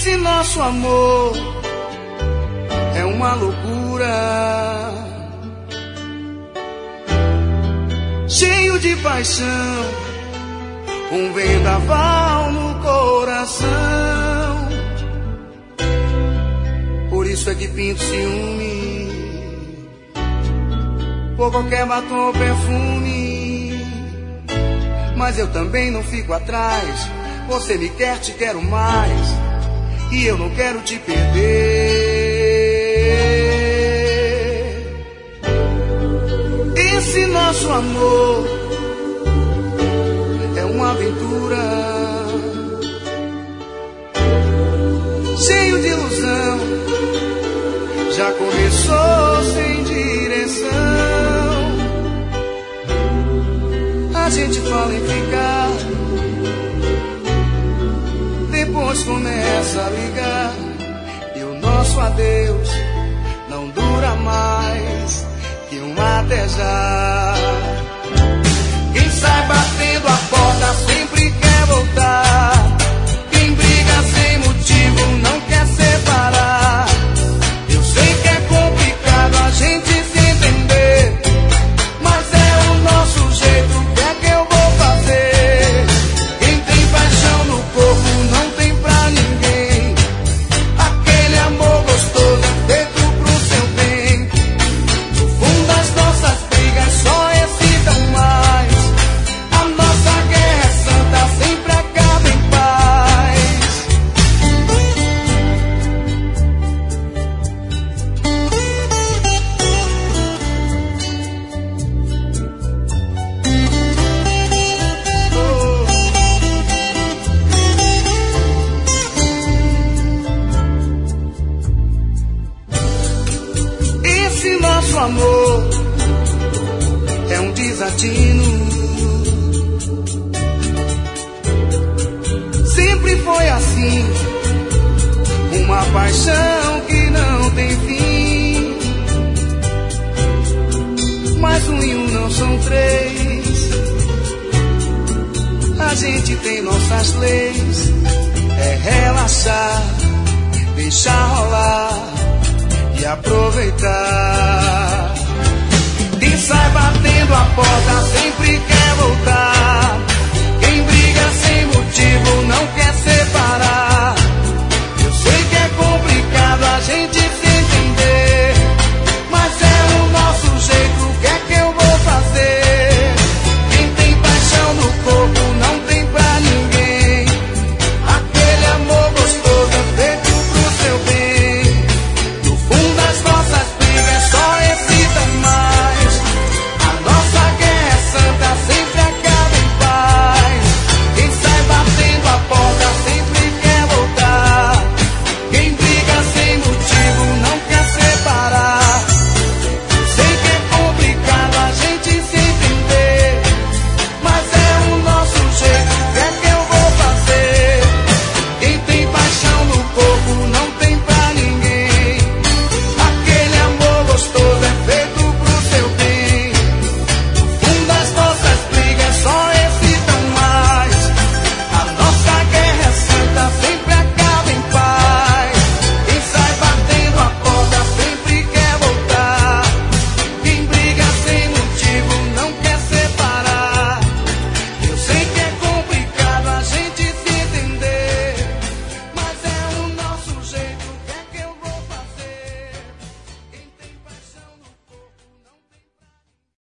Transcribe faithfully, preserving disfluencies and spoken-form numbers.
Esse nosso amor é uma loucura, cheio de paixão, um vendaval no coração. Por isso é que pinto ciúme por qualquer batom ou perfume. Mas eu também não fico atrás. Você me quer, te quero mais, e eu não quero te perder. Esse nosso amor é uma aventura, cheio de ilusão. Já começou sem direção. A gente fala em ficar, depois começa a ligar, e o nosso adeus não dura mais que um até já. Quem sai batendo a porta sempre quer voltar. Quem briga sem motivo não quer separar. Eu sei que é complicado a gente se entender, mas é o nosso jeito, o que é que eu vou fazer? Quem tem paixão no corpo não tem pra ninguém. Aquele amor gostoso é feito pro seu bem. No fundo as nossas brigas só excitam mais. A nossa guerra é santa, sempre acaba em paz. Esse nosso amor é um desatino. Sempre foi assim, uma paixão que não tem fim. Mas um e um não são três. A gente tem nossas leis. É relaxar, deixar rolar e aproveitar. Quem sai batendo a porta sempre quer voltar.